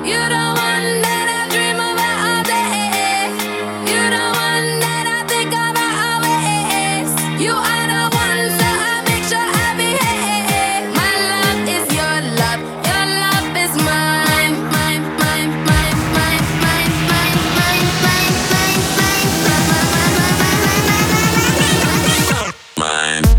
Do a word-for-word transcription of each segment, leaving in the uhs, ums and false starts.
You're the one that I dream about all day. You're the one that I think about always. You are the one, so I make sure I behave. My love is your love, your love is mine. Mine, mine, mine, mine, mine, mine, mine, mine, mine, mine, mine, mine, mine, mine, mine.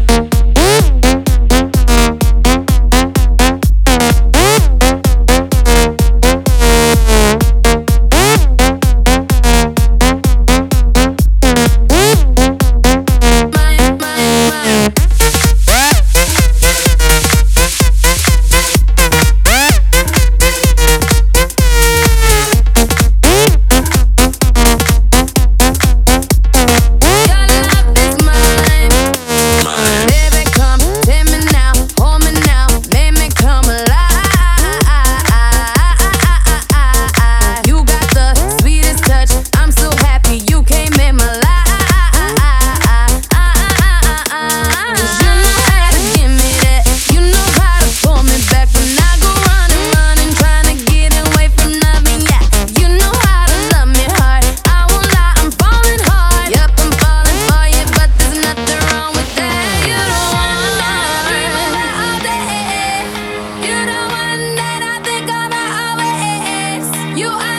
You